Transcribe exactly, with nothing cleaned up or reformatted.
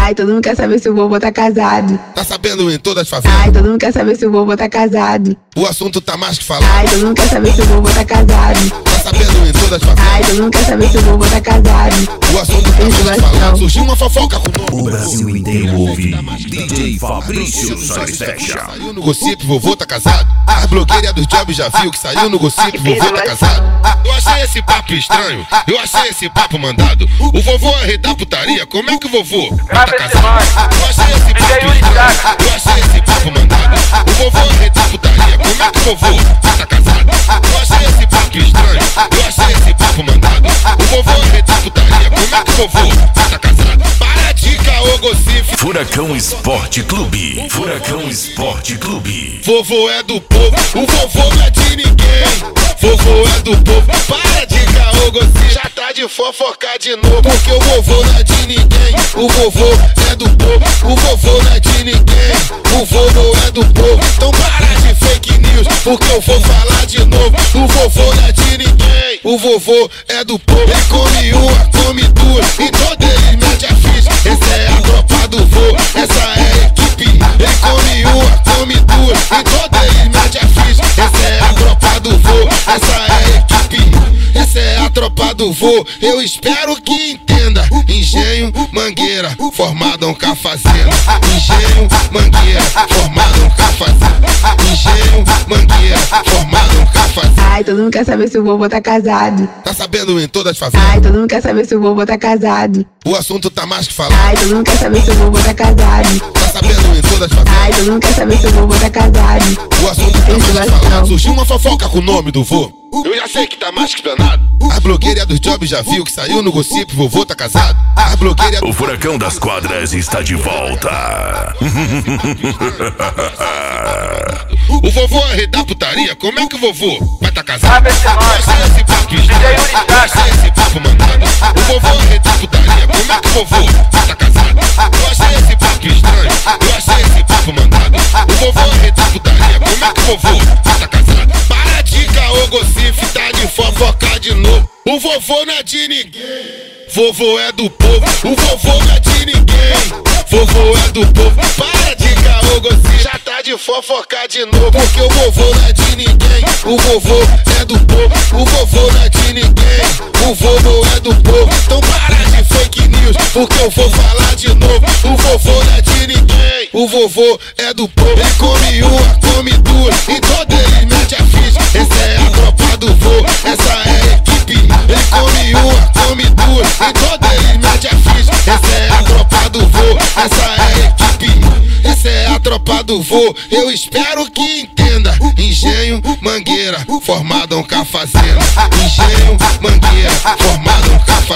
Ai, todo mundo quer saber se o vovô tá casado. Tá sabendo em todas as favelas? Ai, todo mundo quer saber se o vovô tá casado. O assunto tá mais que falado. Ai, todo mundo quer saber se o vovô tá casado. Tá sabendo em todas as favelas? Ai, todo mundo quer saber se o vovô tá casado. O assunto tá mais que falado. Surgiu uma fofoca com o nome. O Brasil inteiro ouve D J Fabrício Sarestecha. Saiu no gossip, vovô tá casado. As blogueiras dos jobs já viu que saiu no gossip, vovô tá casado. Eu achei esse papo estranho, eu achei esse papo mandado. O vovô é rei da putaria, como é que o vovô tá casado? Eu achei esse papo estranho, eu achei esse papo mandado. O vovô é rei da putaria, como é que o vovô tá casado? Eu achei esse papo estranho, eu achei esse papo mandado. O vovô é rei da putaria, como é que o vovô tá casado? Para de caô, gossip. Furacão Esporte Clube. Furacão Esporte Clube. Vovô é do povo, o vovô não é de ninguém. Vovô é do povo, para de caô, gossip. Já tá de fofocar de novo, porque o vovô não é de ninguém. O vovô é do povo, o vovô não é de ninguém. O vovô é do povo, então para de fake news, porque eu vou falar de novo. O vovô não é de ninguém. O vovô é do povo, ele come uma, come duas, e todo ele mete a ficha. Essa é a tropa do vô, essa é a equipe. Ele come uma, come duas, e todo ele mete a ficha. Essa é a tropa do vô, essa é a equipe. Essa é a tropa do vô, eu espero que entenda. Engenho, Mangueira, formado um cafazenda. Engenho, Mangueira, formado um cafazenda. Engenho, Mangueira, formado um cafazenda. Ai, todo mundo quer saber se o vovô tá casado. Tá sabendo em todas as favelas? Ai, todo mundo quer saber se o vovô tá casado. O assunto tá mais que falado. Ai, todo mundo quer saber se o vovô tá casado. Tá sabendo em todas as favelas? Ai, todo mundo quer saber se o vovô tá casado. O assunto tá mais que falado. Surgiu uma fofoca com o nome do vô. Eu já sei que tá mais que explanado. As blogueiras dos jobs já viu que saiu no gossip, vovô tá casado. As blogueiras... O Furacão das Quadras está de volta. O vovô é rei da putaria, como é que o vovô vai tá casado? Eu achei esse papo estranho, eu achei esse papo mandado. O vovô é rei da putaria, como é que o vovô vai tá casado? Eu achei esse papo estranho, eu achei esse papo mandado. O vovô é rei da putaria, como é que o vovô vai tá casado? Para de caô, gossip, tá de fofocar de novo. O vovô não é de ninguém. Vovô é do povo, o vovô não é de ninguém. Vovô é do povo, para de caô, gossip. Já tá de fofocar de novo, porque o vovô não é de ninguém. O vovô é do povo, o vovô não é de ninguém. O vovô é do povo, então para de fake news, porque eu vou falar de novo. O vovô não é de ninguém. O vovô é do povo, ele come uma, come duas, e todo ele mete a ficha. Essa é a tropa do vô, essa é a equipe. Ele come uma, come duas, e todo ele mete a ficha. Essa é a tropa do vô, essa é a equipe. Essa é a tropa do vô, eu espero que entenda. Engenho, Mangueira, formado um cafazenda. Engenho, Mangueira, formado um cafazenda.